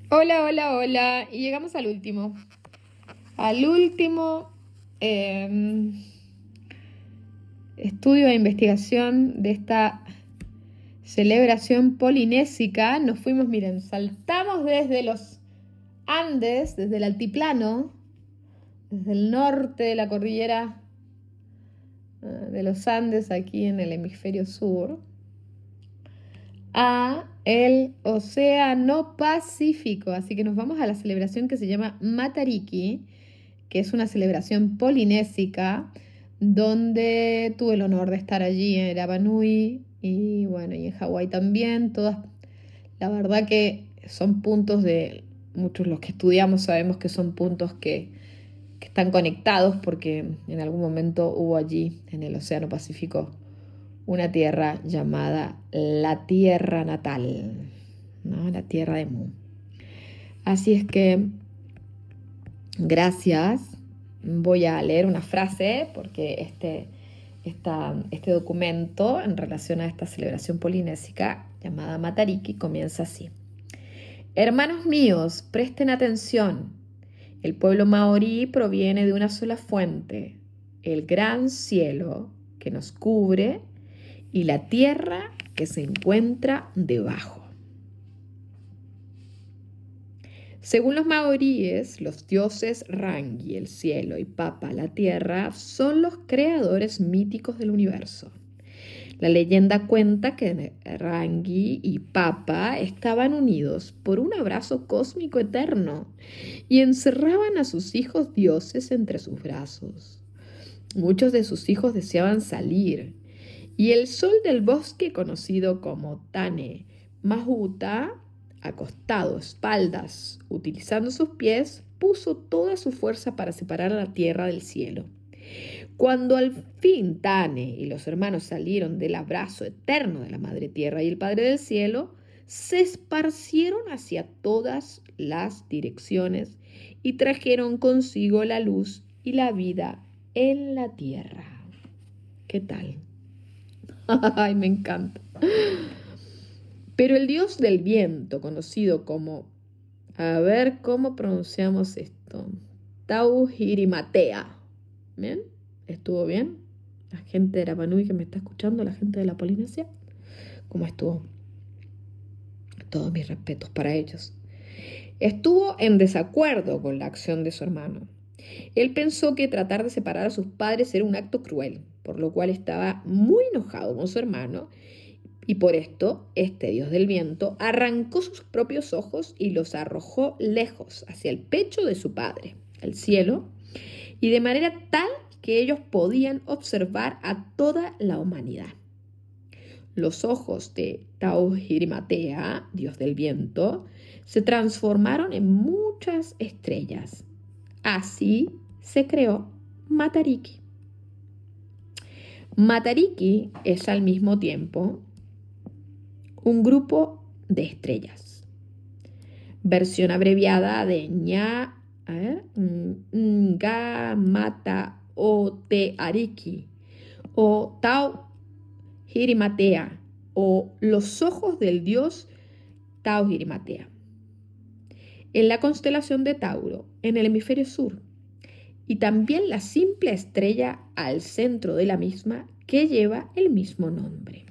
Hola, hola, hola. Y llegamos al último. Al último estudio e investigación de esta celebración polinésica. Nos fuimos, miren, saltamos desde los Andes, desde el altiplano, desde el norte de la cordillera de los Andes, aquí en el hemisferio sur, a el Océano Pacífico. Así que nos vamos a la celebración que se llama Matariki, que es una celebración polinésica donde tuve el honor de estar allí en Rapa Nui y bueno, y en Hawái también. Todas, la verdad que son puntos de muchos los que estudiamos sabemos que son puntos que están conectados porque en algún momento hubo allí en el Océano Pacífico una tierra llamada la Tierra Natal, ¿no? La Tierra de Mu. Así es que gracias. Voy a leer una frase porque este documento en relación a esta celebración polinésica llamada Matariki comienza así. Hermanos míos, presten atención. El pueblo maorí proviene de una sola fuente, el gran cielo que nos cubre y la tierra que se encuentra debajo. Según los maoríes, los dioses Rangi, el cielo, y Papa, la tierra, son los creadores míticos del universo. La leyenda cuenta que Rangi y Papa estaban unidos por un abrazo cósmico eterno y encerraban a sus hijos dioses entre sus brazos. Muchos de sus hijos deseaban salir, y el sol del bosque, conocido como Tane Mahuta, acostado, espaldas, utilizando sus pies, puso toda su fuerza para separar a la tierra del cielo. Cuando al fin Tane y los hermanos salieron del abrazo eterno de la Madre Tierra y el Padre del Cielo, se esparcieron hacia todas las direcciones y trajeron consigo la luz y la vida en la tierra. ¿Qué tal? Ay, me encanta. Pero el dios del viento, conocido como, a ver cómo pronunciamos esto, Tauhirimatea. ¿Bien? ¿Estuvo bien? La gente de Rapa Nui que me está escuchando, la gente de la Polinesia, ¿cómo estuvo? Todos mis respetos para ellos. Estuvo en desacuerdo con la acción de su hermano. Él pensó que tratar de separar a sus padres era un acto cruel, por lo cual estaba muy enojado con su hermano. Y por esto, este dios del viento arrancó sus propios ojos y los arrojó lejos, hacia el pecho de su padre, el cielo, y de manera tal que ellos podían observar a toda la humanidad. Los ojos de Tauhirimatea, dios del viento, se transformaron en muchas estrellas. Así se creó Matariki. Matariki es al mismo tiempo un grupo de estrellas. Versión abreviada de Nga o Te Ariki o Tau Hirimatea o los ojos del dios Tau Hirimatea. En la constelación de Tauro, en el hemisferio sur, y también la simple estrella al centro de la misma que lleva el mismo nombre.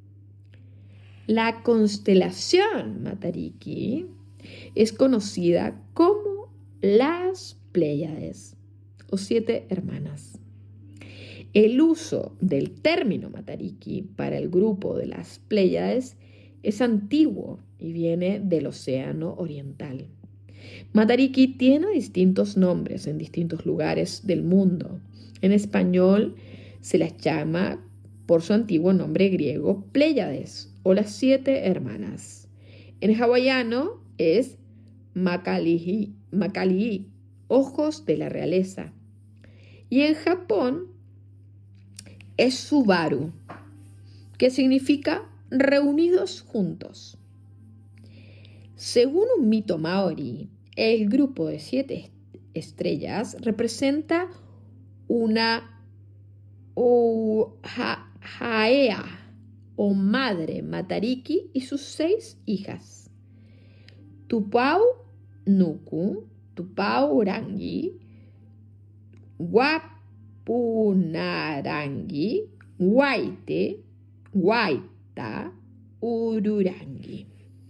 La constelación Matariki es conocida como las Pléyades o 7 hermanas. El uso del término Matariki para el grupo de las Pléyades es antiguo y viene del Océano Oriental. Matariki tiene distintos nombres en distintos lugares del mundo. En español se las llama por su antiguo nombre griego Pléyades o las 7 hermanas. En hawaiano es Makalihi, ojos de la realeza. Y en Japón es Subaru, que significa reunidos juntos. Según un mito maorí, el grupo de 7 estrellas representa una Haea o madre Matariki y sus 6 hijas. Tupau Nuku, Tupaurangi, Wapunarangi, Waite, Waita, Ururangi.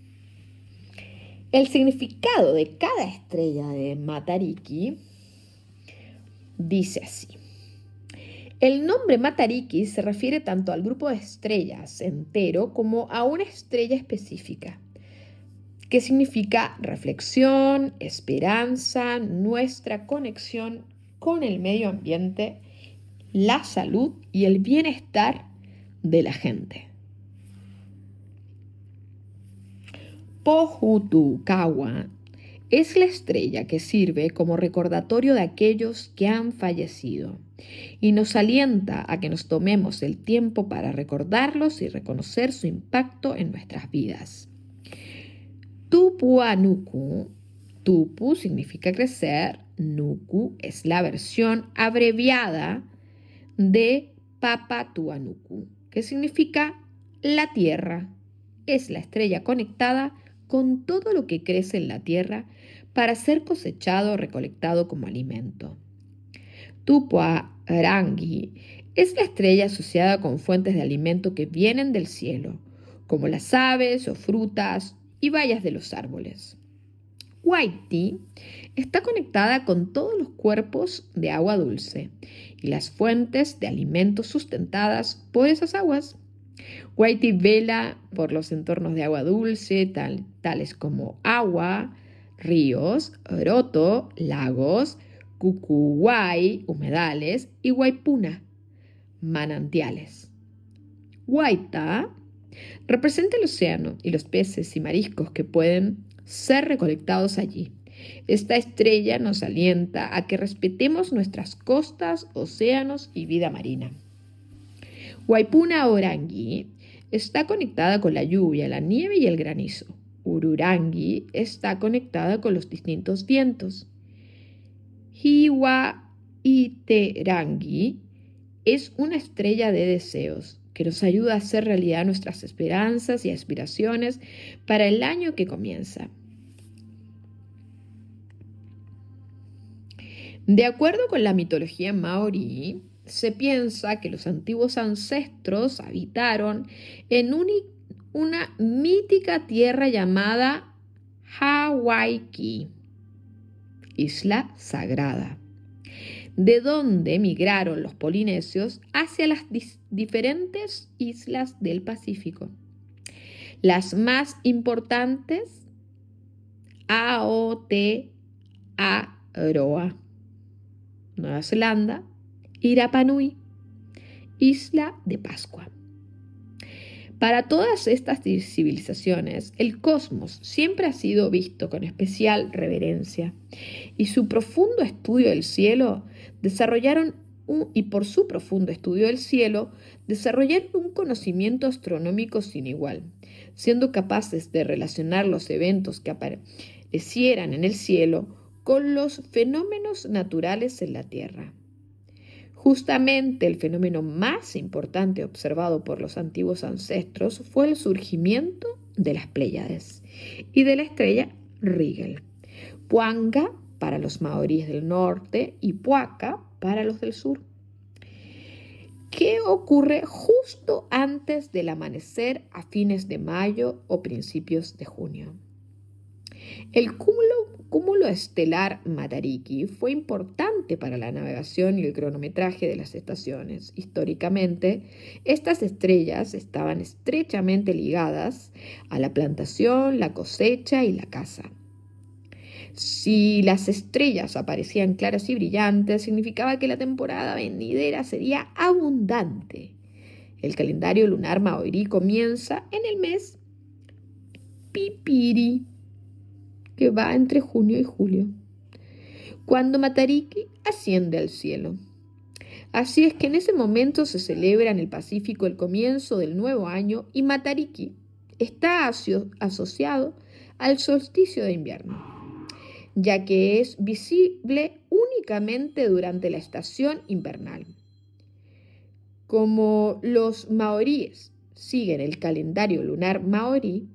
El significado de cada estrella de Matariki dice así. El nombre Matariki se refiere tanto al grupo de estrellas entero como a una estrella específica, que significa reflexión, esperanza, nuestra conexión con el medio ambiente, la salud y el bienestar de la gente. Pohutukawa es la estrella que sirve como recordatorio de aquellos que han fallecido y nos alienta a que nos tomemos el tiempo para recordarlos y reconocer su impacto en nuestras vidas. Tupuanuku, Tupu significa crecer, Nuku es la versión abreviada de Papatuanuku, que significa la tierra. Es la estrella conectada con todo lo que crece en la tierra para ser cosechado o recolectado como alimento. Tupuarangi es la estrella asociada con fuentes de alimento que vienen del cielo, como las aves o frutas y bayas de los árboles. Waiti está conectada con todos los cuerpos de agua dulce y las fuentes de alimentos sustentadas por esas aguas. Waiti vela por los entornos de agua dulce, tales como agua, ríos, roto, lagos, Cucuhuay, humedales, y Waipuna, manantiales. Waita representa el océano y los peces y mariscos que pueden ser recolectados allí. Esta estrella nos alienta a que respetemos nuestras costas, océanos y vida marina. Waipuna Orangi está conectada con la lluvia, la nieve y el granizo. Ururangi está conectada con los distintos vientos. Hiwa Iterangi es una estrella de deseos que nos ayuda a hacer realidad nuestras esperanzas y aspiraciones para el año que comienza. De acuerdo con la mitología maorí, se piensa que los antiguos ancestros habitaron en una mítica tierra llamada Hawaii, isla sagrada, de donde emigraron los polinesios hacia las diferentes islas del Pacífico. Las más importantes, Aotearoa, Nueva Zelanda, y Rapa Nui, Isla de Pascua. Para todas estas civilizaciones, el cosmos siempre ha sido visto con especial reverencia y su profundo estudio del cielo desarrollaron un conocimiento astronómico sin igual, siendo capaces de relacionar los eventos que aparecieran en el cielo con los fenómenos naturales en la Tierra. Justamente el fenómeno más importante observado por los antiguos ancestros fue el surgimiento de las Pléyades y de la estrella Rigel. Puanga para los maoríes del norte y Puaca para los del sur. ¿Qué ocurre justo antes del amanecer a fines de mayo o principios de junio? El cúmulo estelar Matariki fue importante para la navegación y el cronometraje de las estaciones. Históricamente, estas estrellas estaban estrechamente ligadas a la plantación, la cosecha y la caza. Si las estrellas aparecían claras y brillantes, significaba que la temporada venidera sería abundante. El calendario lunar maorí comienza en el mes Pipiri, que va entre junio y julio, cuando Matariki asciende al cielo. Así es que en ese momento se celebra en el Pacífico el comienzo del nuevo año y Matariki está asociado al solsticio de invierno, ya que es visible únicamente durante la estación invernal. Como los maoríes siguen el calendario lunar maorí,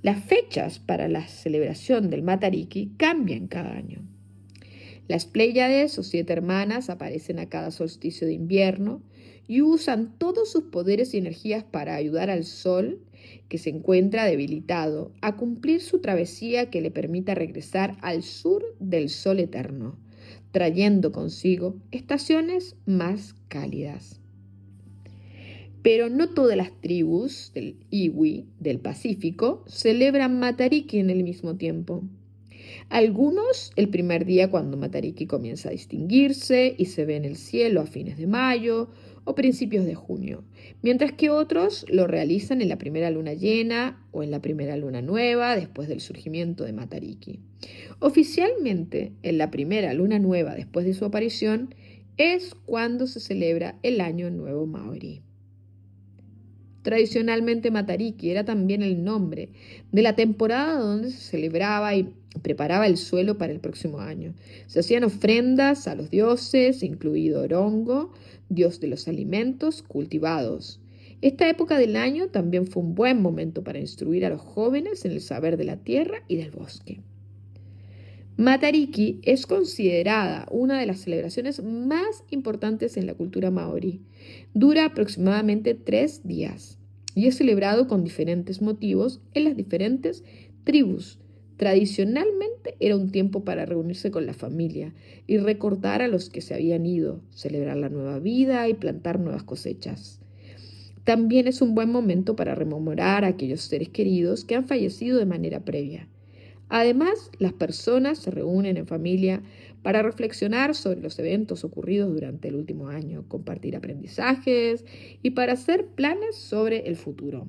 Las fechas para la celebración del Matariki cambian cada año. Las Pléyades o 7 hermanas aparecen a cada solsticio de invierno y usan todos sus poderes y energías para ayudar al Sol, que se encuentra debilitado, a cumplir su travesía que le permita regresar al sur del Sol eterno, trayendo consigo estaciones más cálidas. Pero no todas las tribus del Iwi del Pacífico celebran Matariki en el mismo tiempo. Algunos el primer día cuando Matariki comienza a distinguirse y se ve en el cielo a fines de mayo o principios de junio, mientras que otros lo realizan en la primera luna llena o en la primera luna nueva después del surgimiento de Matariki. Oficialmente, en la primera luna nueva después de su aparición es cuando se celebra el Año Nuevo Maorí. Tradicionalmente Matariki era también el nombre de la temporada donde se celebraba y preparaba el suelo para el próximo año. Se hacían ofrendas a los dioses, incluido Orongo, dios de los alimentos cultivados. Esta época del año también fue un buen momento para instruir a los jóvenes en el saber de la tierra y del bosque. Matariki es considerada una de las celebraciones más importantes en la cultura maorí. Dura aproximadamente 3 días y es celebrado con diferentes motivos en las diferentes tribus. Tradicionalmente era un tiempo para reunirse con la familia y recordar a los que se habían ido, celebrar la nueva vida y plantar nuevas cosechas. También es un buen momento para rememorar a aquellos seres queridos que han fallecido de manera previa. Además, las personas se reúnen en familia para reflexionar sobre los eventos ocurridos durante el último año, compartir aprendizajes y para hacer planes sobre el futuro.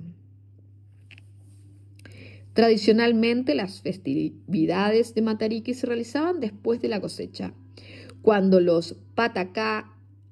Tradicionalmente, las festividades de Matariki se realizaban después de la cosecha, cuando los patacá,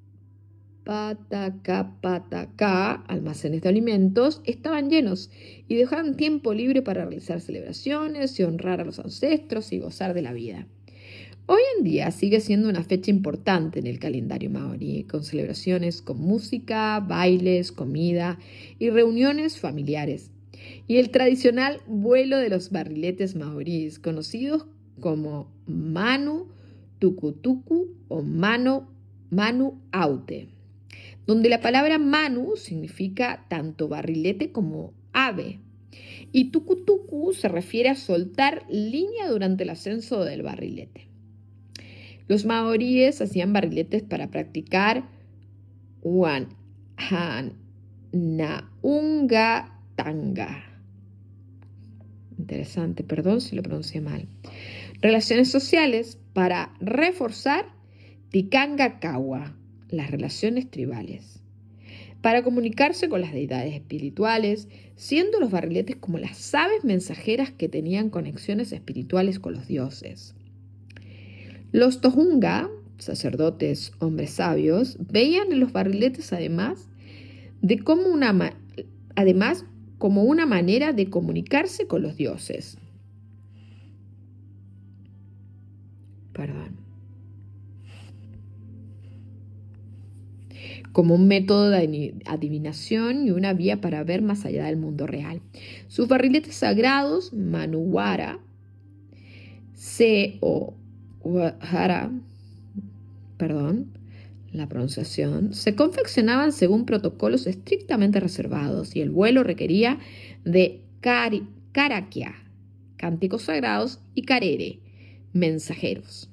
almacenes de alimentos, estaban llenos y dejaban tiempo libre para realizar celebraciones y honrar a los ancestros y gozar de la vida. Hoy en día sigue siendo una fecha importante en el calendario maorí, con celebraciones con música, bailes, comida y reuniones familiares. Y el tradicional vuelo de los barriletes maoríes, conocidos como Manu Tukutuku o Manu Aute, donde la palabra Manu significa tanto barrilete como ave, y tucutucu se refiere a soltar línea durante el ascenso del barrilete. Los maoríes hacían barriletes para practicar Wanhanaunga Tanga. Interesante, perdón si lo pronuncié mal. Relaciones sociales para reforzar Tikanga Kawa, las relaciones tribales, para comunicarse con las deidades espirituales, siendo los barriletes como las aves mensajeras que tenían conexiones espirituales con los dioses. Los Tohunga, sacerdotes, hombres sabios, veían en los barriletes además como una manera de comunicarse con los dioses. Como un método de adivinación y una vía para ver más allá del mundo real. Sus barriletes sagrados, Manuwara, se confeccionaban según protocolos estrictamente reservados y el vuelo requería de karakia, cánticos sagrados, y karere, mensajeros.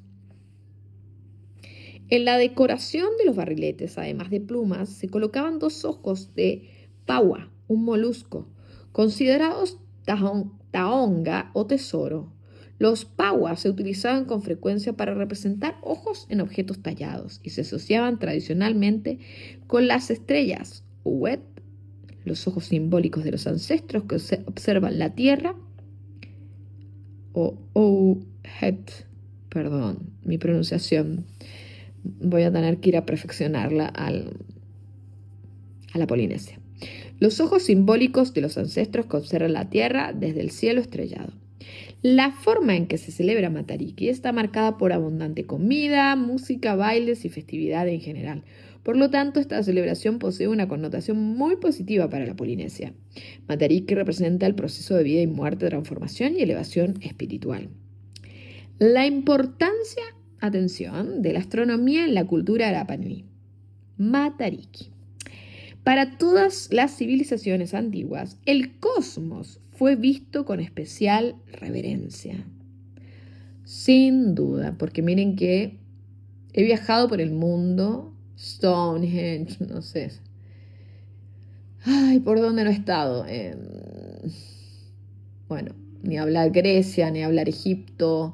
En la decoración de los barriletes, además de plumas, se colocaban 2 ojos de paua, un molusco, considerados taonga o tesoro. Los pauas se utilizaban con frecuencia para representar ojos en objetos tallados y se asociaban tradicionalmente con las estrellas, Uwet, los ojos simbólicos de los ancestros que observan la tierra, o Ouhet, perdón, mi pronunciación. Voy a tener que ir a perfeccionarla a la Polinesia. Los ojos simbólicos de los ancestros que observan la tierra desde el cielo estrellado. La forma en que se celebra Matariki está marcada por abundante comida, música, bailes y festividad en general. Por lo tanto, esta celebración posee una connotación muy positiva para la Polinesia. Matariki representa el proceso de vida y muerte, transformación y elevación espiritual. La importancia, atención, de la astronomía en la cultura Rapa Nui. Matariki. Para todas las civilizaciones antiguas, el cosmos fue visto con especial reverencia. Sin duda, porque miren que he viajado por el mundo, Stonehenge, no sé. Ay, ¿por dónde no he estado? Bueno, ni hablar Grecia, ni hablar Egipto,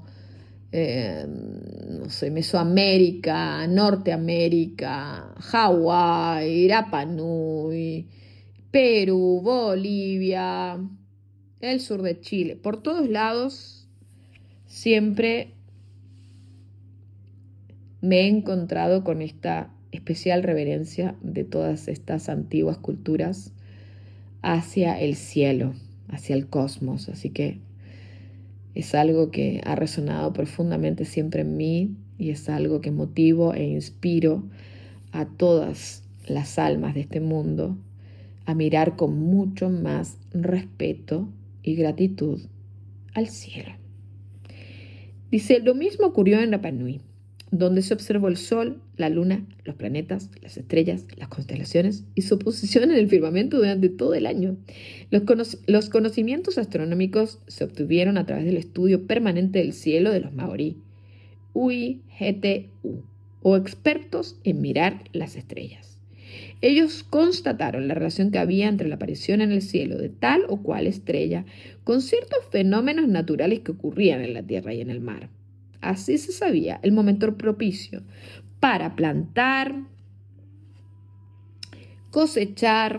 no sé, Mesoamérica, Norteamérica, Hawái, Rapa Nui, Perú, Bolivia, el sur de Chile. Por todos lados siempre me he encontrado con esta especial reverencia de todas estas antiguas culturas hacia el cielo, hacia el cosmos. Así que es algo que ha resonado profundamente siempre en mí y es algo que motivo e inspiro a todas las almas de este mundo a mirar con mucho más respeto y gratitud al cielo. Dice, lo mismo ocurrió en Rapa Nui, donde se observó el Sol, la Luna, los planetas, las estrellas, las constelaciones y su posición en el firmamento durante todo el año. Los conocimientos astronómicos se obtuvieron a través del estudio permanente del cielo de los maorí, UIGTU, o expertos en mirar las estrellas. Ellos constataron la relación que había entre la aparición en el cielo de tal o cual estrella con ciertos fenómenos naturales que ocurrían en la tierra y en el mar. Así se sabía el momento propicio para plantar, cosechar,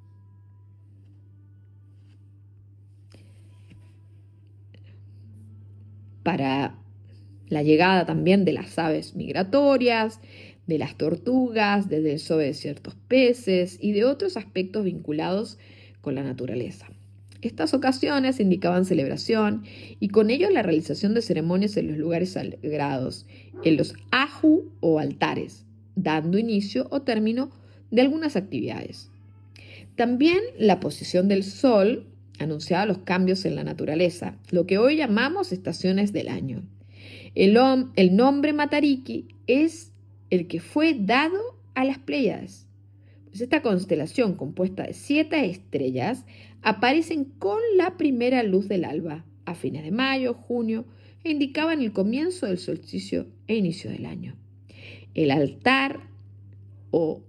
para la llegada también de las aves migratorias, de las tortugas, del desove de ciertos peces y de otros aspectos vinculados con la naturaleza. Estas ocasiones indicaban celebración y con ello la realización de ceremonias en los lugares sagrados, en los aju o altares, dando inicio o término de algunas actividades. También la posición del sol anunciaba los cambios en la naturaleza, lo que hoy llamamos estaciones del año. El nombre Matariki es el que fue dado a las Pléyades. Pues esta constelación compuesta de 7 estrellas aparecen con la primera luz del alba a fines de mayo, junio e indicaban el comienzo del solsticio e inicio del año. El altar o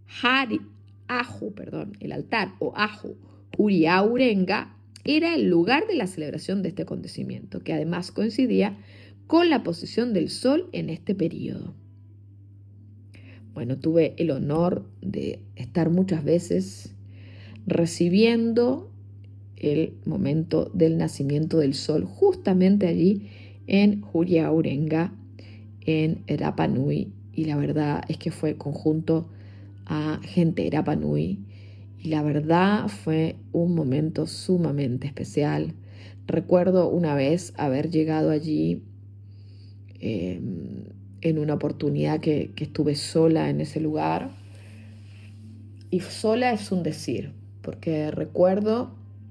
Aju Uriaurenga era el lugar de la celebración de este acontecimiento, que además coincidía con la posición del sol en este periodo. Bueno, tuve el honor de estar muchas veces recibiendo el momento del nacimiento del sol justamente allí en Uriaurenga, en Rapa Nui, y la verdad es que fue conjunto a gente de Rapa Nui y la verdad fue un momento sumamente especial. Recuerdo una vez haber llegado allí en una oportunidad que estuve sola en ese lugar, y sola es un decir, porque recuerdo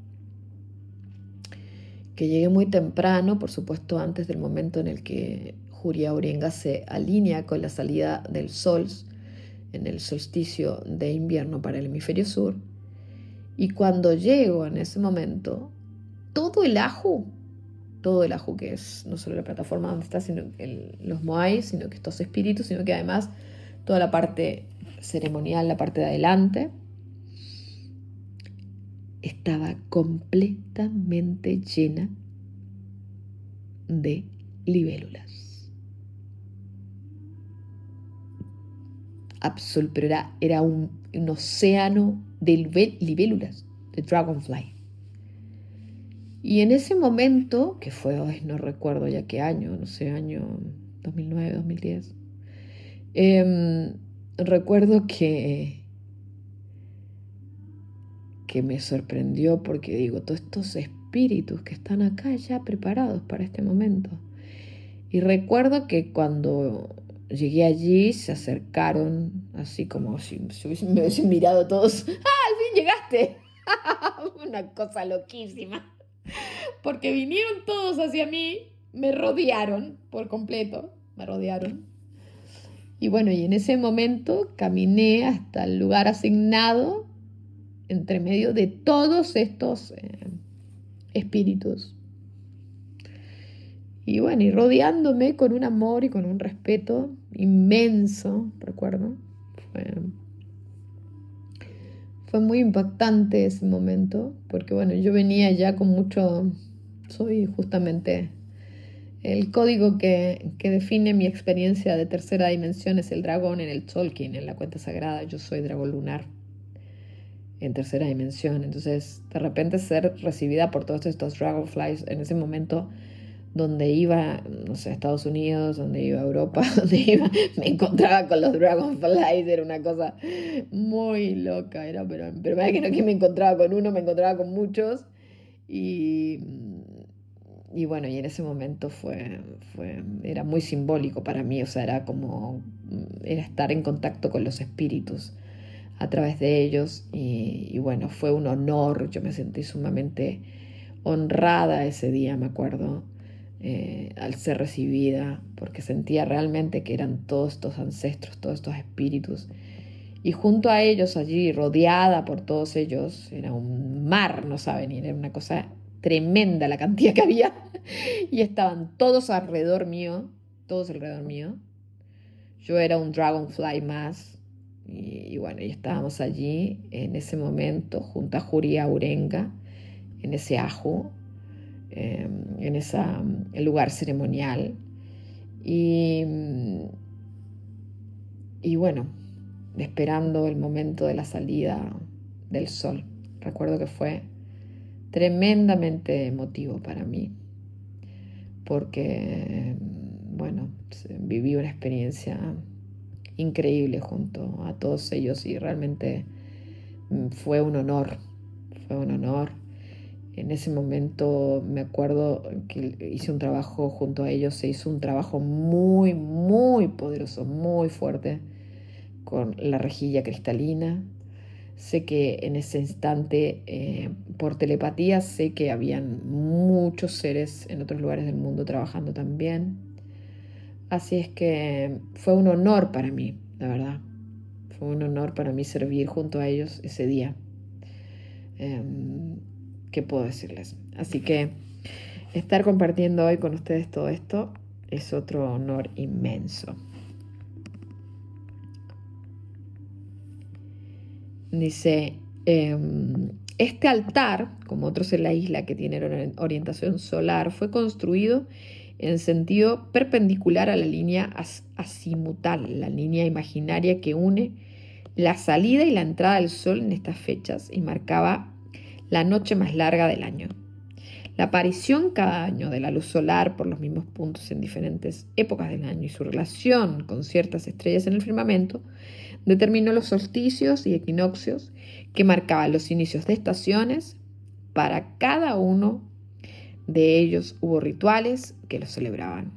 que llegué muy temprano, por supuesto antes del momento en el que Uriaurenga se alinea con la salida del sol en el solsticio de invierno para el hemisferio sur. Y cuando llego en ese momento, todo el aju que es no solo la plataforma donde está, sino los moai, sino que estos espíritus, sino que además toda la parte ceremonial, la parte de adelante, estaba completamente llena de libélulas. Pero era un océano de libélulas, de dragonfly. Y en ese momento, que fue, no recuerdo ya qué año, no sé, año 2009, 2010, recuerdo que me sorprendió porque digo, todos estos espíritus espíritus que están acá ya preparados para este momento. Y recuerdo que cuando llegué allí se acercaron, así como si me hubiesen mirado todos. ¡Ah, al fin llegaste! Una cosa loquísima. Porque vinieron todos hacia mí, me rodearon por completo, me rodearon. Y bueno, y en ese momento caminé hasta el lugar asignado entre medio de todos estos espíritus. Y bueno, y rodeándome con un amor y con un respeto inmenso, recuerdo. Fue muy impactante ese momento, porque bueno, yo venía ya con mucho, soy justamente el código que define mi experiencia de tercera dimensión es el dragón en el Tolkien, en la cuenta sagrada. Yo soy dragón lunar en tercera dimensión. Entonces, de repente ser recibida por todos estos dragonflies en ese momento donde iba, no sé, a Estados Unidos, donde iba a Europa, donde iba, me encontraba con los dragonflies, era una cosa muy loca, era, pero más que no que me encontraba con uno, me encontraba con muchos. Y, y bueno, y en ese momento era muy simbólico para mí, o sea, era estar en contacto con los espíritus a través de ellos. Y bueno, fue un honor, yo me sentí sumamente honrada ese día, me acuerdo, al ser recibida, porque sentía realmente que eran todos estos ancestros, todos estos espíritus. Y junto a ellos allí, rodeada por todos ellos, era un mar, no saben, era una cosa tremenda la cantidad que había. Y estaban todos alrededor mío, todos alrededor mío. Yo era un dragonfly más. Y bueno, y estábamos allí en ese momento junto a Juri Aurenga, en ese ajo, en ese lugar ceremonial. Y bueno, esperando el momento de la salida del sol. Recuerdo que fue tremendamente emotivo para mí, porque, bueno, viví una experiencia increíble junto a todos ellos y realmente fue un honor, fue un honor. En ese momento me acuerdo que hice un trabajo junto a ellos, se hizo un trabajo muy, muy poderoso, muy fuerte con la rejilla cristalina. Sé que en ese instante, por telepatía, sé que habían muchos seres en otros lugares del mundo trabajando también. Así es que fue un honor para mí, la verdad. Fue un honor para mí servir junto a ellos ese día. ¿Qué puedo decirles? Así que estar compartiendo hoy con ustedes todo esto es otro honor inmenso. Dice, este altar, como otros en la isla que tienen orientación solar, fue construido en sentido perpendicular a la línea azimutal, la línea imaginaria que une la salida y la entrada del sol en estas fechas y marcaba la noche más larga del año. La aparición cada año de la luz solar por los mismos puntos en diferentes épocas del año y su relación con ciertas estrellas en el firmamento determinó los solsticios y equinoccios que marcaban los inicios de estaciones. Para cada uno de ellos hubo rituales que los celebraban.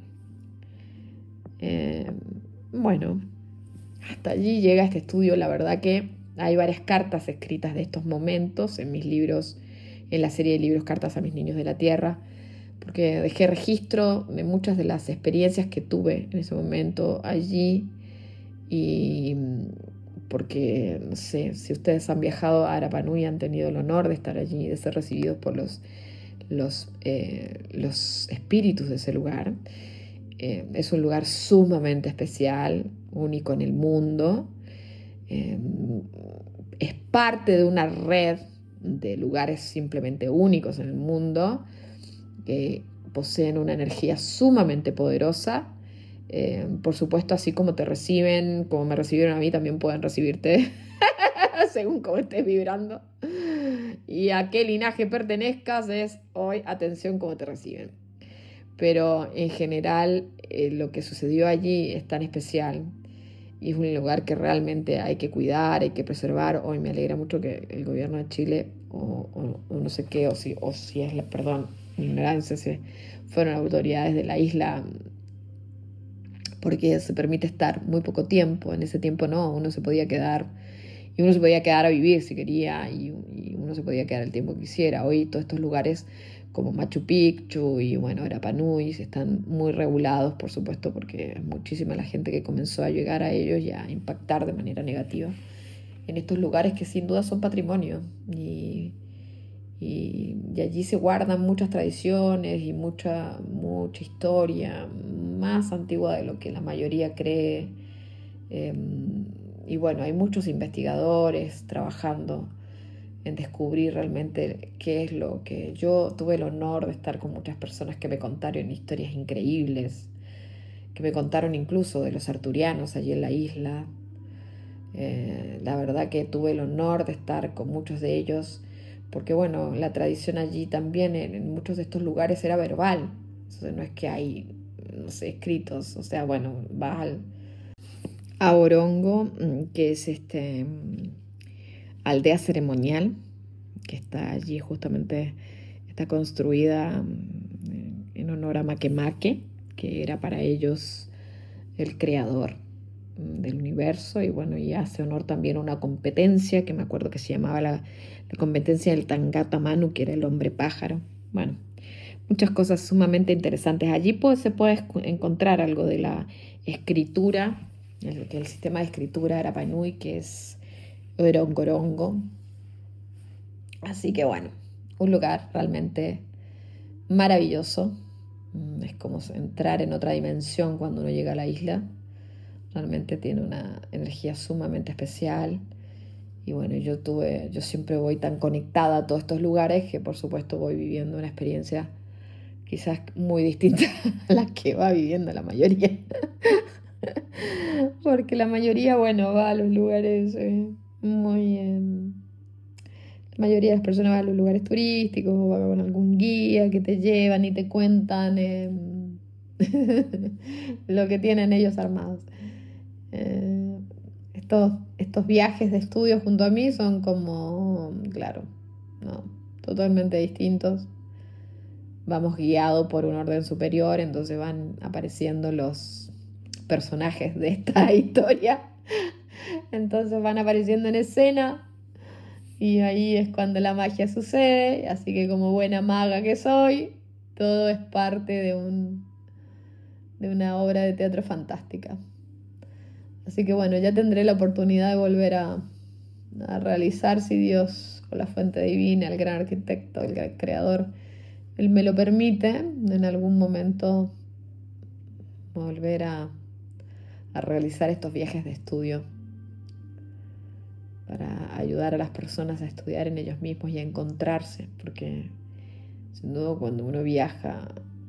Bueno, hasta allí llega este estudio. La verdad que hay varias cartas escritas de estos momentos en mis libros, en la serie de libros Cartas a mis niños de la Tierra, porque dejé registro de muchas de las experiencias que tuve en ese momento allí. Y porque, no sé, si ustedes han viajado a Rapa Nui, han tenido el honor de estar allí, de ser recibidos por los espíritus de ese lugar. Es un lugar sumamente especial, único en el mundo. Es parte de una red de lugares simplemente únicos en el mundo que poseen una energía sumamente poderosa. Por supuesto, así como te reciben, como me recibieron a mí, también pueden recibirte según cómo estés vibrando y a qué linaje pertenezcas. Es hoy, atención cómo te reciben. Pero en general, lo que sucedió allí es tan especial y es un lugar que realmente hay que cuidar, hay que preservar. Hoy me alegra mucho que el gobierno de Chile o no sé qué, o si es perdón, mi ignorancia, si fueron autoridades de la isla, porque se permite estar muy poco tiempo. En ese tiempo no, uno se podía quedar, y uno se podía quedar a vivir si quería, y uno se podía quedar el tiempo que quisiera. Hoy todos estos lugares como Machu Picchu y bueno, Rapa Nui están muy regulados, por supuesto, porque es muchísima la gente que comenzó a llegar a ellos y a impactar de manera negativa en estos lugares que sin duda son patrimonio. Y allí se guardan muchas tradiciones y mucha historia, más antigua de lo que la mayoría cree. Eh, y bueno, hay muchos investigadores trabajando en descubrir realmente qué es lo que yo tuve el honor de estar con muchas personas que me contaron historias increíbles, que me contaron incluso de los arturianos allí en la isla. La verdad que tuve el honor de estar con muchos de ellos, porque bueno, la tradición allí también en muchos de estos lugares era verbal. Entonces no es que hay, no sé, escritos. O sea, bueno, vas a Orongo, que es aldea ceremonial, que está allí justamente, está construida en honor a Makemake, que era para ellos el creador del universo, y bueno, y hace honor también a una competencia que me acuerdo que se llamaba la competencia del Tangata Manu, que era el hombre pájaro. Bueno, muchas cosas sumamente interesantes. Allí se puede encontrar algo de la escritura, el sistema de escritura Rapa Nui, que es Orongorongo. Así que bueno, un lugar realmente maravilloso. Es como entrar en otra dimensión cuando uno llega a la isla. Realmente tiene una energía sumamente especial. Y bueno, yo siempre voy tan conectada a todos estos lugares que por supuesto voy viviendo una experiencia quizás muy distinta a la que va viviendo la mayoría. Porque la mayoría, bueno, va a los lugares muy... la mayoría de las personas va a los lugares turísticos o va con algún guía que te llevan y te cuentan lo que tienen ellos armados. Eh, estos viajes de estudio junto a mí son como, claro, no, totalmente distintos. Vamos guiados por un orden superior, entonces van apareciendo los personajes de esta historia. Entonces van apareciendo en escena y ahí es cuando la magia sucede. Así que como buena maga que soy, todo es parte de una obra de teatro fantástica. Así que bueno, ya tendré la oportunidad de volver a realizar, si Dios, con la fuente divina, el gran arquitecto, el gran creador, Él me lo permite, en algún momento volver a realizar estos viajes de estudio para ayudar a las personas a estudiar en ellos mismos y a encontrarse, porque sin duda cuando uno viaja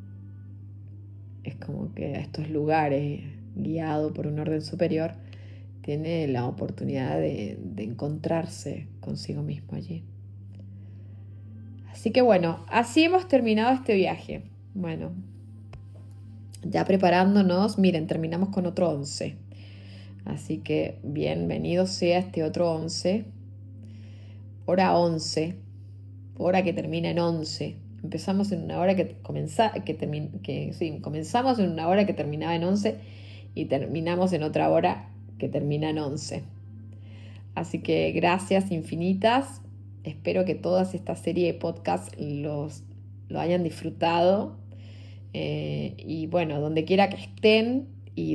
es como que a estos lugares, guiado por un orden superior, tiene la oportunidad de encontrarse consigo mismo allí. Así que bueno, así hemos terminado este viaje. Bueno, ya preparándonos, miren, terminamos con otro 11. Así que bienvenido sea este otro 11. Hora 11, hora que termina en 11. Empezamos en una hora comenzamos en una hora que terminaba en 11 y terminamos en otra hora que termina en 11. Así que gracias infinitas. Espero que toda esta serie de podcasts lo hayan disfrutado. Y bueno, donde quiera que estén y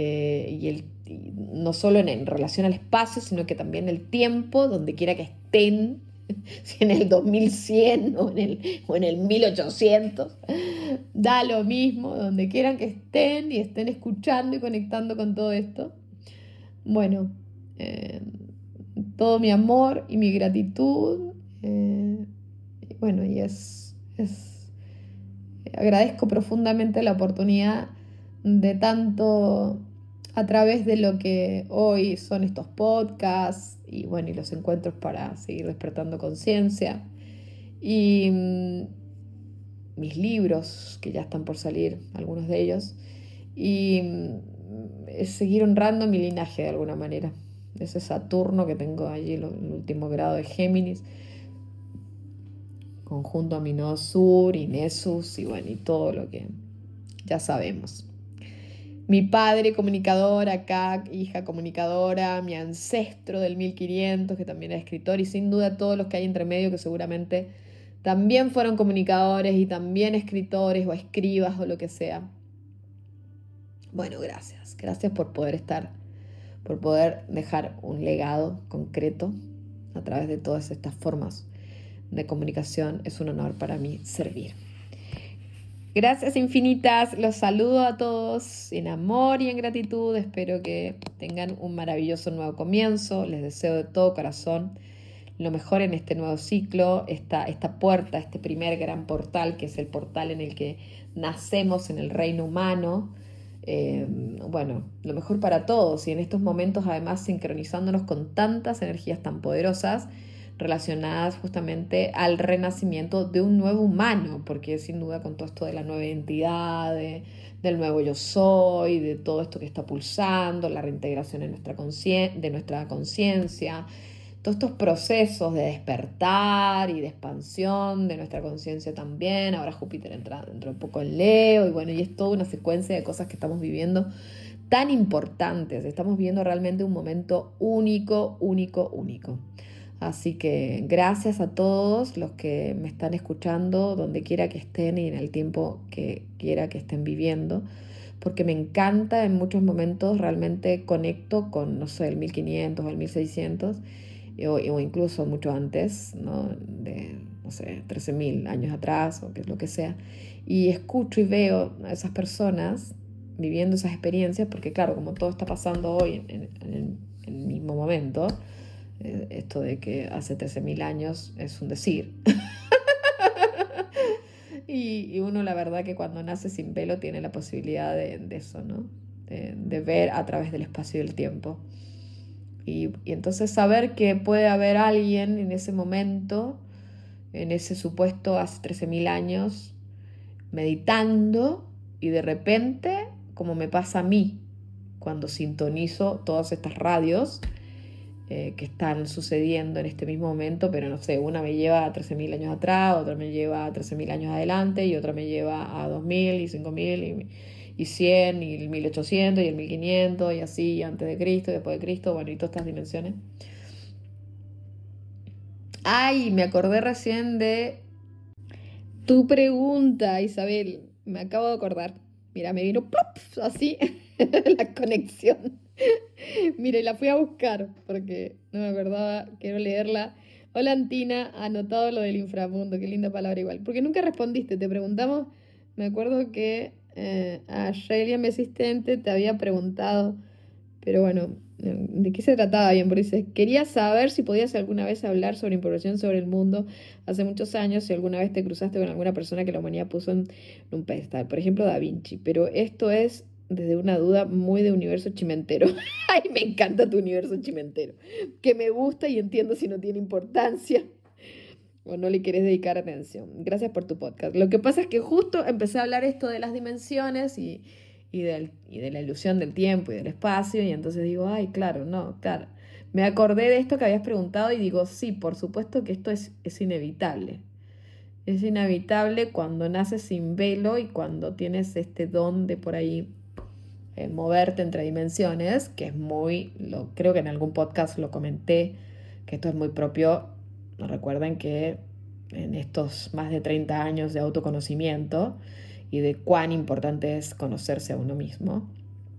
no solo en relación al espacio, sino que también el tiempo, donde quiera que estén, si en el 2100 o en el 1800, da lo mismo, donde quieran que estén y estén escuchando y conectando con todo esto. Bueno, todo mi amor y mi gratitud. Bueno, y agradezco profundamente la oportunidad de tanto a través de lo que hoy son estos podcasts y bueno, y los encuentros para seguir despertando conciencia y mis libros que ya están por salir, algunos de ellos, y seguir honrando mi linaje de alguna manera, ese Saturno que tengo allí, el último grado de Géminis, conjunto aminoSUR y Nessus y bueno, y todo lo que ya sabemos. Mi padre comunicador, acá hija comunicadora, mi ancestro del 1500 que también era escritor y sin duda todos los que hay entre medio que seguramente también fueron comunicadores y también escritores o escribas o lo que sea. Bueno, gracias. Gracias por poder estar, por poder dejar un legado concreto a través de todas estas formas de comunicación. Es un honor para mí servir. Gracias infinitas, los saludo a todos en amor y en gratitud, espero que tengan un maravilloso nuevo comienzo, les deseo de todo corazón lo mejor en este nuevo ciclo, esta puerta, este primer gran portal que es el portal en el que nacemos en el reino humano. Bueno, lo mejor para todos y en estos momentos además sincronizándonos con tantas energías tan poderosas relacionadas justamente al renacimiento de un nuevo humano, porque sin duda con todo esto de la nueva identidad, del nuevo yo soy, de todo esto que está pulsando, la reintegración de nuestra conciencia, todos estos procesos de despertar y de expansión de nuestra conciencia también. Ahora Júpiter entra dentro de poco en Leo y bueno, y es toda una secuencia de cosas que estamos viviendo tan importantes. Estamos viviendo realmente un momento único, único, único. Así que gracias a todos los que me están escuchando, donde quiera que estén y en el tiempo que quiera que estén viviendo, porque me encanta en muchos momentos, realmente conecto con, no sé, el 1500 o el 1600, o incluso mucho antes, ¿no? De, no sé, 13.000 años atrás o que es lo que sea, y escucho y veo a esas personas viviendo esas experiencias, porque claro, como todo está pasando hoy en el mismo momento, esto de que hace 13.000 años es un decir. Y uno la verdad que cuando nace sin velo tiene la posibilidad de eso, ¿no? De ver a través del espacio y del tiempo. Y entonces saber que puede haber alguien en ese momento, en ese supuesto hace 13.000 años, meditando y de repente, como me pasa a mí, cuando sintonizo todas estas radios, que están sucediendo en este mismo momento, pero no sé, una me lleva a 13.000 años atrás, otra me lleva a 13.000 años adelante y otra me lleva a 2.000 y 5.000 y 100 y el 1.800 y el 1.500 y así, antes de Cristo y después de Cristo, bueno, y todas estas dimensiones. Ay, me acordé recién de tu pregunta, Isabel. Me acabo de acordar. Mira, me vino ¡plop! Así la conexión. Mira, y la fui a buscar porque no me acordaba, quiero leerla. Hola Antina, anotado lo del inframundo, qué linda palabra igual. Porque nunca respondiste, te preguntamos, me acuerdo que a Shelia, mi asistente, te había preguntado, pero bueno, ¿de qué se trataba bien? Porque dice, quería saber si podías alguna vez hablar sobre información sobre el mundo hace muchos años, si alguna vez te cruzaste con alguna persona que la humanidad puso en un pedestal, por ejemplo Da Vinci, pero esto es desde una duda muy de universo chimentero. Ay, me encanta tu universo chimentero, que me gusta y entiendo si no tiene importancia o no le querés dedicar atención. Gracias por tu podcast. Lo que pasa es que justo empecé a hablar esto de las dimensiones y de la ilusión del tiempo y del espacio, y entonces digo, ay, claro, no, claro. Me acordé de esto que habías preguntado y digo, sí, por supuesto que esto es inevitable. Es inevitable cuando naces sin velo y cuando tienes este don de por ahí moverte entre dimensiones, que es muy, creo que en algún podcast lo comenté, que esto es muy propio. Recuerden que en estos más de 30 años de autoconocimiento y de cuán importante es conocerse a uno mismo,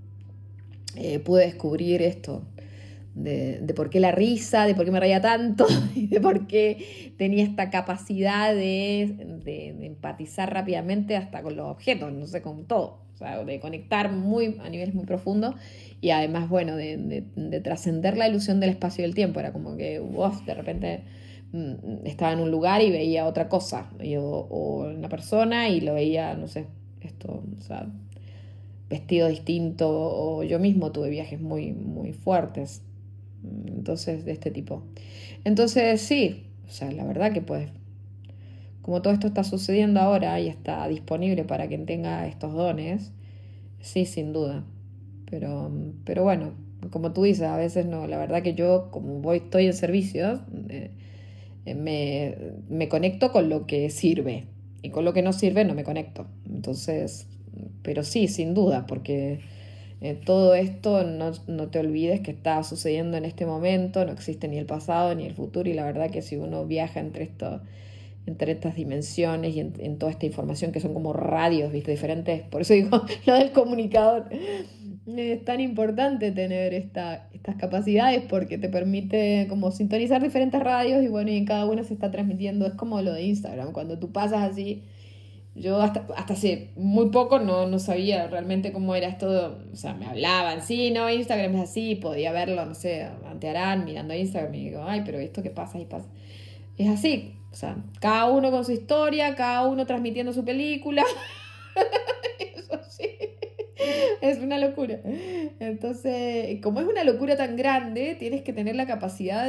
pude descubrir esto, de por qué la risa, de por qué me reía tanto y de por qué tenía esta capacidad de empatizar rápidamente hasta con los objetos, no sé, con todo. O sea, de conectar muy, a niveles muy profundos y además, bueno, de trascender la ilusión del espacio y del tiempo. Era como que, uf, de repente estaba en un lugar y veía otra cosa, o una persona y lo veía, no sé, esto, o sea, vestido distinto, o yo mismo tuve viajes muy, muy fuertes. Entonces, de este tipo. Entonces, sí, o sea, la verdad que pues, como todo esto está sucediendo ahora y está disponible para quien tenga estos dones, sí, sin duda. Pero bueno, como tú dices, a veces no, la verdad que yo, como estoy en servicios, me conecto con lo que sirve y con lo que no sirve no me conecto. Entonces, pero sí, sin duda, porque todo esto no te olvides que está sucediendo en este momento, no existe ni el pasado ni el futuro y la verdad que si uno viaja entre estas dimensiones y en toda esta información que son como radios, ¿viste? Diferentes, por eso digo, lo del comunicador. Es tan importante tener estas capacidades porque te permite como sintonizar diferentes radios y bueno, y en cada una se está transmitiendo. Es como lo de Instagram, cuando tú pasas así, yo hasta hace muy poco no sabía realmente cómo era esto, o sea, me hablaban, sí, no, Instagram es así, podía verlo, no sé, antearán mirando Instagram y digo, ay, pero esto qué pasa y pasa. Es así, o sea, cada uno con su historia, cada uno transmitiendo su película. Eso sí, es una locura. Entonces, como es una locura tan grande, tienes que tener la capacidad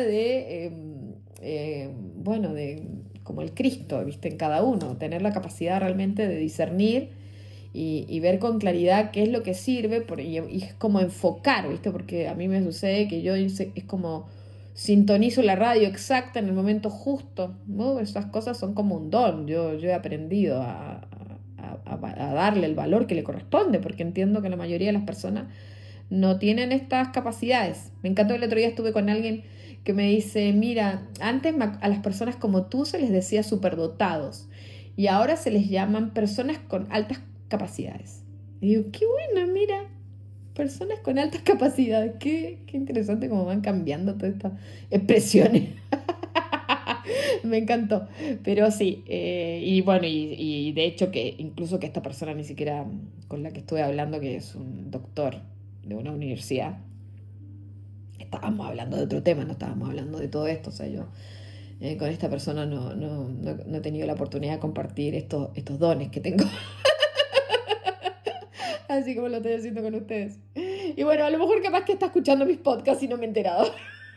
bueno, de como el Cristo, ¿viste? En cada uno, tener la capacidad realmente de discernir y ver con claridad qué es lo que sirve y es como enfocar, ¿viste? Porque a mí me sucede que es como sintonizo la radio exacta en el momento justo, ¿no? Esas cosas son como un don, yo he aprendido a darle el valor que le corresponde, porque entiendo que la mayoría de las personas no tienen estas capacidades. Me encantó, el otro día estuve con alguien que me dice, mira, antes a las personas como tú se les decía superdotados y ahora se les llaman personas con altas capacidades. Y digo, qué bueno, mira, personas con altas capacidades, qué interesante cómo van cambiando todas estas expresiones. Me encantó, pero sí, y bueno, y de hecho que incluso que esta persona ni siquiera con la que estuve hablando, que es un doctor de una universidad, estábamos hablando de otro tema, no estábamos hablando de todo esto, o sea, yo con esta persona no he tenido la oportunidad de compartir estos dones que tengo, así como lo estoy haciendo con ustedes. Y bueno, a lo mejor capaz que está escuchando mis podcasts y no me he enterado.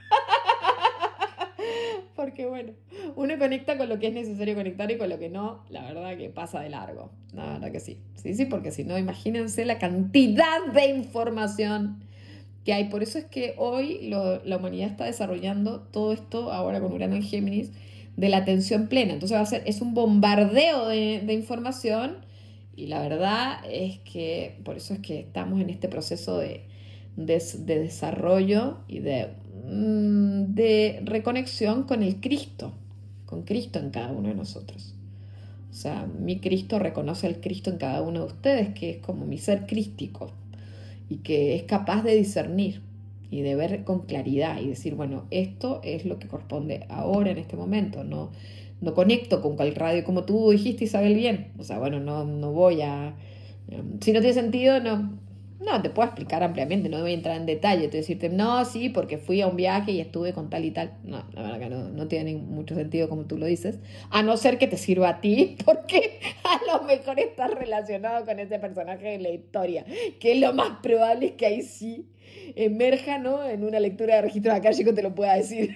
Porque bueno, uno conecta con lo que es necesario conectar y con lo que no, la verdad que pasa de largo. La verdad que sí. Sí, sí, porque si no, imagínense la cantidad de información que hay. Por eso es que hoy la humanidad está desarrollando todo esto ahora con Urano en Géminis de la atención plena. Entonces es un bombardeo de información y la verdad es que por eso es que estamos en este proceso de desarrollo y de reconexión con Cristo en cada uno de nosotros. O sea, mi Cristo reconoce al Cristo en cada uno de ustedes, que es como mi ser crístico y que es capaz de discernir y de ver con claridad y decir, bueno, esto es lo que corresponde ahora en este momento, no conecto con cual radio, como tú dijiste, Isabel, bien. O sea, bueno, no voy a... Si no tiene sentido, no te puedo explicar ampliamente, no voy a entrar en detalle, te decirte, no, sí, porque fui a un viaje y estuve con tal y tal. No, la verdad que no tiene mucho sentido como tú lo dices, a no ser que te sirva a ti, porque a lo mejor estás relacionado con ese personaje de la historia, que lo más probable es que ahí sí emerja, ¿no? En una lectura de registros acálicos te lo pueda decir.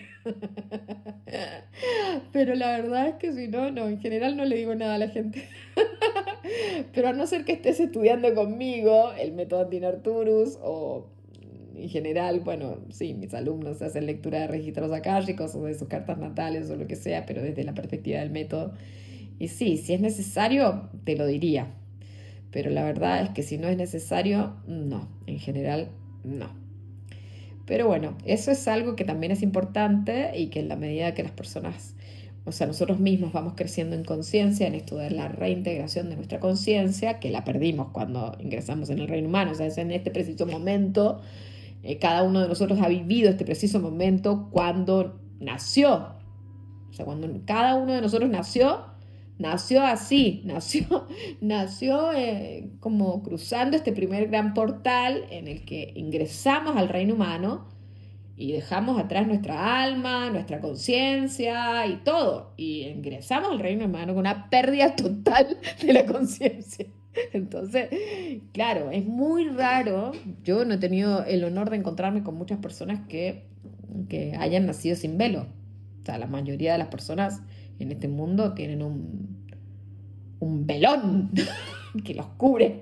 Pero la verdad es que si no, en general no le digo nada a la gente. Pero a no ser que estés estudiando conmigo el método Antin Arturus o en general, bueno, sí, mis alumnos hacen lectura de registros akáshicos o de sus cartas natales o lo que sea, pero desde la perspectiva del método. Y sí, si es necesario, te lo diría. Pero la verdad es que si no es necesario, no. En general, no. Pero bueno, eso es algo que también es importante y que en la medida que las personas, o sea, nosotros mismos vamos creciendo en conciencia, en esto de la reintegración de nuestra conciencia, que la perdimos cuando ingresamos en el reino humano, o sea, es en este preciso momento, cada uno de nosotros ha vivido este preciso momento cuando nació. O sea, cuando cada uno de nosotros nació así, nació como cruzando este primer gran portal en el que ingresamos al reino humano y dejamos atrás nuestra alma, nuestra conciencia y todo. Y ingresamos al reino humano con una pérdida total de la conciencia. Entonces, claro, es muy raro. Yo no he tenido el honor de encontrarme con muchas personas que hayan nacido sin velo. O sea, la mayoría de las personas en este mundo tienen un velón que los cubre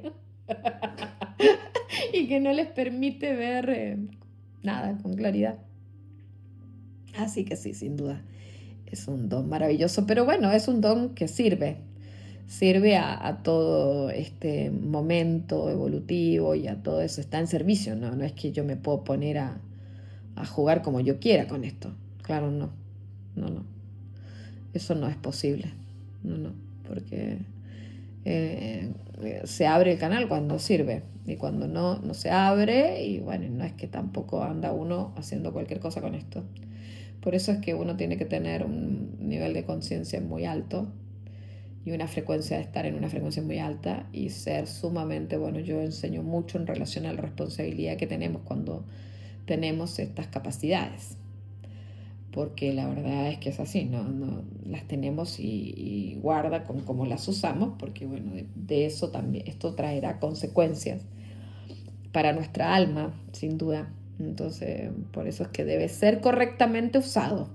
y que no les permite ver nada con claridad. Así que sí, sin duda. Es un don maravilloso, pero bueno, es un don que sirve a todo este momento evolutivo y a todo eso, está en servicio, ¿no? No es que yo me puedo poner a jugar como yo quiera con esto. Claro, no, no, no. Eso no es posible. No, no, porque eh, se abre el canal cuando sirve y cuando no, no se abre y bueno, no es que tampoco anda uno haciendo cualquier cosa con esto. Por eso es que uno tiene que tener un nivel de conciencia muy alto y una frecuencia de estar en una frecuencia muy alta y ser sumamente, bueno, yo enseño mucho en relación a la responsabilidad que tenemos cuando tenemos estas capacidades, porque la verdad es que es así, no las tenemos y guarda con cómo las usamos, porque bueno, de eso también, esto traerá consecuencias para nuestra alma, sin duda. Entonces, por eso es que debe ser correctamente usado.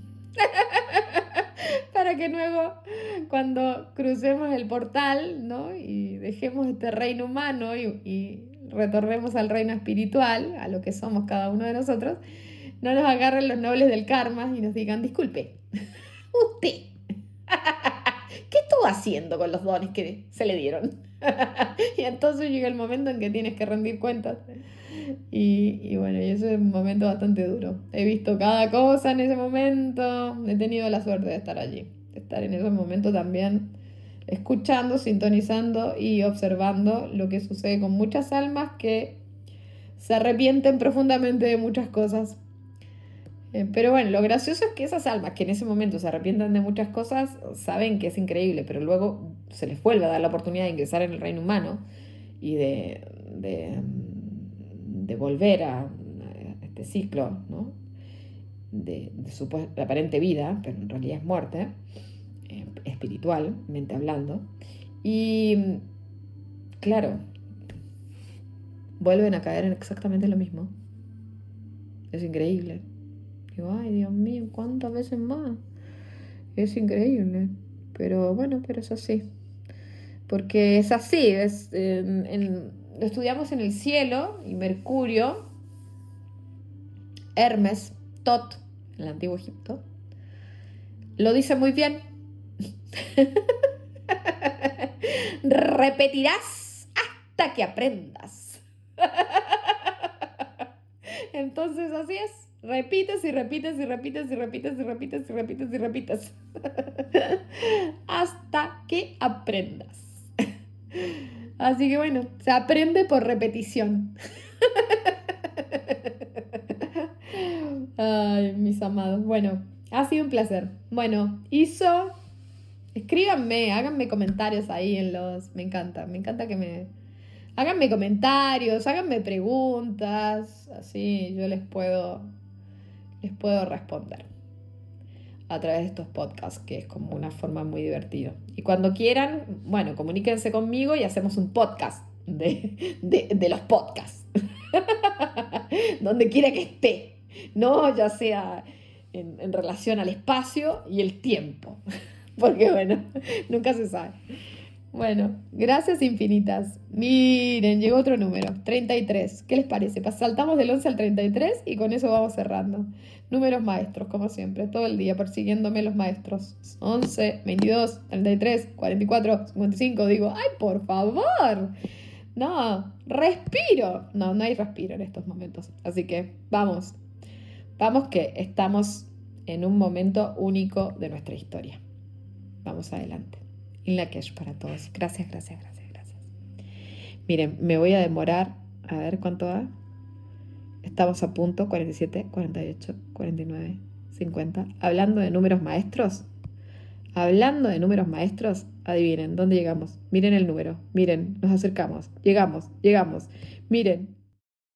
Para que luego, cuando crucemos el portal, ¿no? Y dejemos este reino humano y retornemos al reino espiritual, a lo que somos cada uno de nosotros, no nos agarren los nobles del karma y nos digan, disculpe, usted, ¿qué estuvo haciendo con los dones que se le dieron? Y entonces llega el momento en que tienes que rendir cuentas. Y bueno, y eso es un momento bastante duro. He visto cada cosa en ese momento. He tenido la suerte de estar allí, de estar en esos momentos también, escuchando, sintonizando y observando lo que sucede con muchas almas que se arrepienten profundamente de muchas cosas. Pero bueno, lo gracioso es que esas almas que en ese momento se arrepientan de muchas cosas saben que es increíble, pero luego se les vuelve a dar la oportunidad de ingresar en el reino humano y de volver a este ciclo, ¿no? de su aparente vida, pero en realidad es muerte, espiritualmente hablando. Y claro, vuelven a caer en exactamente lo mismo. Es increíble. Digo, ay, Dios mío, ¿cuántas veces más? Es increíble. Pero bueno, pero es así. Porque es así. Lo estudiamos en el cielo y Mercurio, Hermes, Tot, en el antiguo Egipto, lo dice muy bien. Repetirás hasta que aprendas. Entonces así es. Repites y repites y repites y repites y repites y repites y repites. Hasta que aprendas. Así que bueno, se aprende por repetición. Ay, mis amados. Bueno, ha sido un placer. Bueno, escríbanme, háganme comentarios ahí en los... Me encanta que me... Háganme comentarios, háganme preguntas, así yo les puedo responder a través de estos podcasts, que es como una forma muy divertida. Y cuando quieran, bueno, comuníquense conmigo y hacemos un podcast de los podcasts. Donde quiera que esté, ¿no? Ya sea en relación al espacio y el tiempo. Porque bueno, nunca se sabe. Bueno, gracias infinitas. Miren, llegó otro número, 33. ¿Qué les parece? Saltamos del 11 al 33 y con eso vamos cerrando. Números maestros, como siempre, todo el día persiguiéndome los maestros. 11, 22, 33, 44, 55. Digo, ¡ay, por favor! No, respiro. No, no hay respiro en estos momentos. Así que vamos que estamos en un momento único de nuestra historia. Vamos adelante. In Lak'ech para todos. Gracias. Miren, me voy a demorar. A ver cuánto va. Estamos a punto. 47, 48, 49, 50. Hablando de números maestros. Adivinen, ¿dónde llegamos? Miren el número. Miren, nos acercamos. Llegamos. Miren,